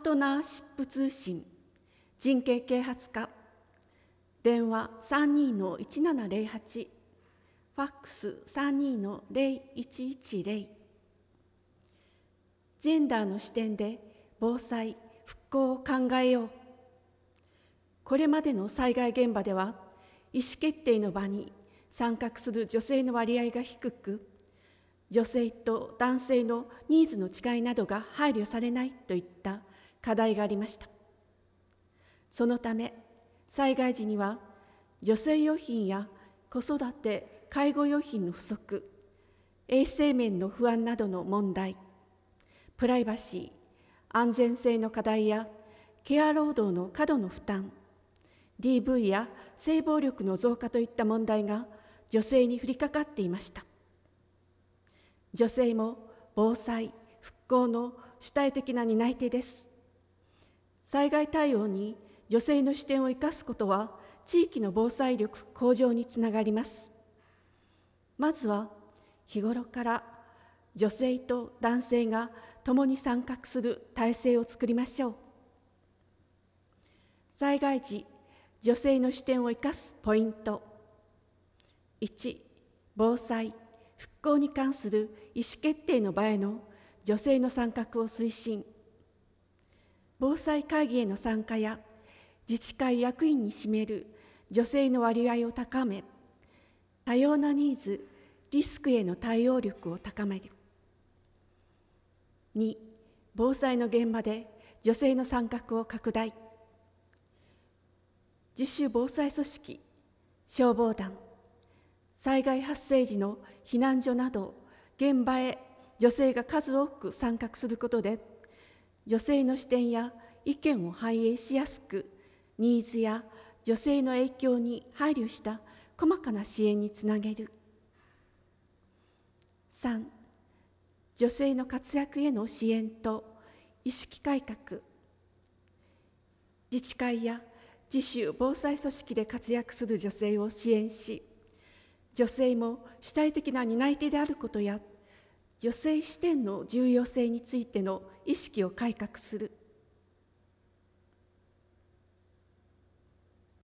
トナーシップ通信人権啓発課、電話32-1708、ファックス32-0110。ジェンダーの視点で防災・復興を考えよう。これまでの災害現場では、意思決定の場に参画する女性の割合が低く、女性と男性のニーズの違いなどが配慮されないといった課題がありました。そのため、災害時には女性用品や子育て・介護用品の不足、衛生面の不安などの問題、プライバシー・安全性の課題やケア労働の過度の負担、DV や性暴力の増加といった問題が女性に降りかかっていました。女性も防災・復興の主体的な担い手です。災害対応に女性の視点を生かすことは、地域の防災力向上につながります。まずは、日頃から女性と男性が共に参画する体制を作りましょう。災害時、女性の視点を生かすポイント。1、防災・復興に関する意思決定の場への女性の参画を推進。防災会議への参加や自治会役員に占める女性の割合を高め、多様なニーズ・リスクへの対応力を高める。2、防災の現場で女性の参画を拡大。自主防災組織、消防団、災害発生時の避難所など、現場へ女性が数多く参画することで、女性の視点や意見を反映しやすく、ニーズや女性の影響に配慮した細かな支援につなげる。3、女性の活躍への支援と意識改革。自治会や自主防災組織で活躍する女性を支援し、女性も主体的な担い手であることや、女性視点の重要性についての意識を改革する。